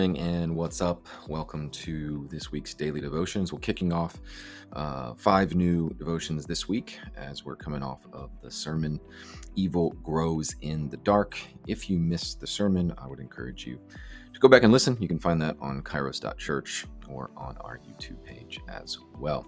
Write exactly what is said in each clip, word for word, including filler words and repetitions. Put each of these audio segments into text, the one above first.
morning and what's up? Welcome to this week's daily devotions. We're kicking off uh, five new devotions this week as we're coming off of the sermon, Evil Grows in the Dark. If you missed the sermon, I would encourage you to go back and listen. You can find that on kairos dot church or on our YouTube page as well.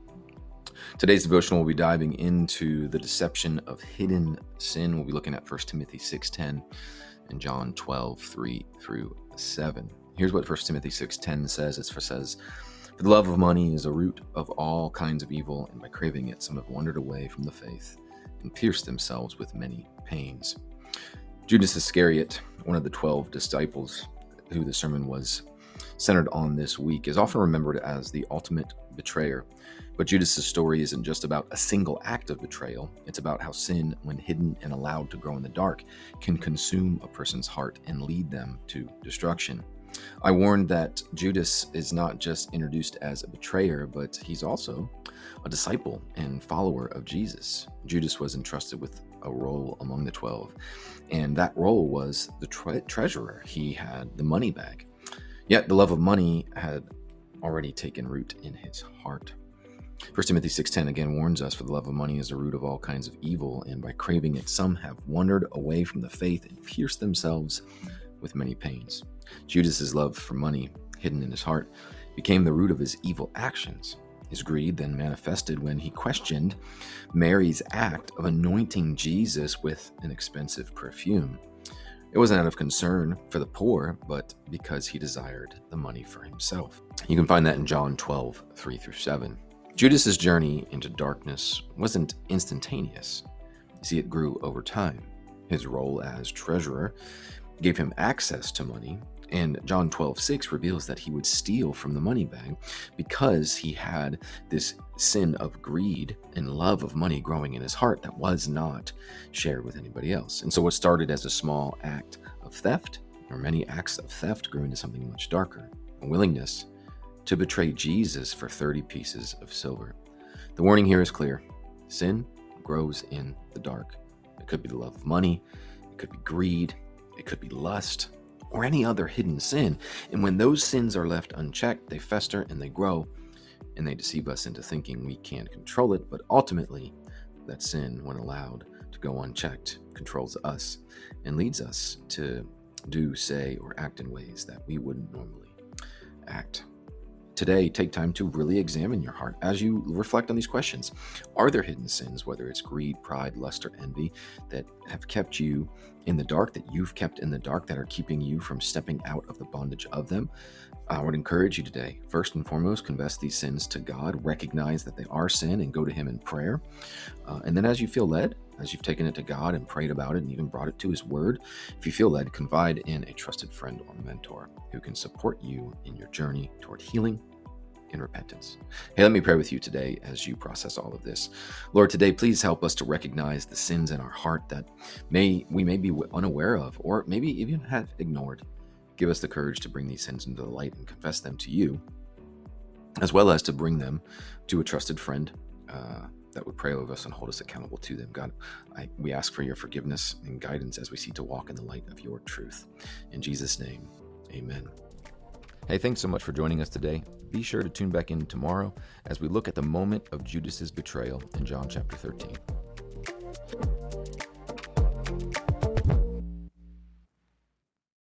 Today's devotion will be diving into the deception of hidden sin. We'll be looking at First Timothy six ten and John twelve three through seven. Here's what First Timothy six ten says. It says, "For the love of money is a root of all kinds of evil, and by craving it some have wandered away from the faith and pierced themselves with many pains." Judas Iscariot, one of the twelve disciples who the sermon was centered on this week, is often remembered as the ultimate betrayer. But Judas's story isn't just about a single act of betrayal. It's about how sin, when hidden and allowed to grow in the dark, can consume a person's heart and lead them to destruction. I warned that Judas is not just introduced as a betrayer, but he's also a disciple and follower of Jesus. Judas was entrusted with a role among the twelve, and that role was the tre- treasurer. He had the money bag. Yet the love of money had already taken root in his heart. First Timothy six ten again warns us, "For the love of money is the root of all kinds of evil, and by craving it some have wandered away from the faith and pierced themselves with many pains." Judas's love for money, hidden in his heart, became the root of his evil actions. His greed then manifested when he questioned Mary's act of anointing Jesus with an expensive perfume. It wasn't out of concern for the poor, but because he desired the money for himself. You can find that in John twelve three through seven. Judas's journey into darkness wasn't instantaneous. You see, it grew over time. His role as treasurer gave him access to money, and John twelve six reveals that he would steal from the money bag because he had this sin of greed and love of money growing in his heart that was not shared with anybody else. And so what started as a small act of theft, or many acts of theft, grew into something much darker, a willingness to betray Jesus for thirty pieces of silver. The warning here is clear. Sin grows in the dark. It could be the love of money, it could be greed, it could be lust, or any other hidden sin. And when those sins are left unchecked, they fester and they grow, and they deceive us into thinking we can't control it. But ultimately, that sin, when allowed to go unchecked, controls us and leads us to do, say, or act in ways that we wouldn't normally act. Today, take time to really examine your heart as you reflect on these questions. Are there hidden sins, whether it's greed, pride, lust, or envy, that have kept you in the dark, that you've kept in the dark, that are keeping you from stepping out of the bondage of them? I would encourage you today, first and foremost, confess these sins to God, recognize that they are sin, and go to Him in prayer. Uh, and then as you feel led, as you've taken it to God and prayed about it and even brought it to His Word, if you feel led, confide in a trusted friend or mentor who can support you in your journey toward healing and repentance. Hey, let me pray with you today as you process all of this. Lord, today, please help us to recognize the sins in our heart that may we may be unaware of, or maybe even have ignored. Give us the courage to bring these sins into the light and confess them to you, as well as to bring them to a trusted friend uh, that would pray over us and hold us accountable to them. God, I, we ask for your forgiveness and guidance as we seek to walk in the light of your truth. In Jesus' name, amen. Hey, thanks so much for joining us today. Be sure to tune back in tomorrow as we look at the moment of Judas's betrayal in John chapter thirteen.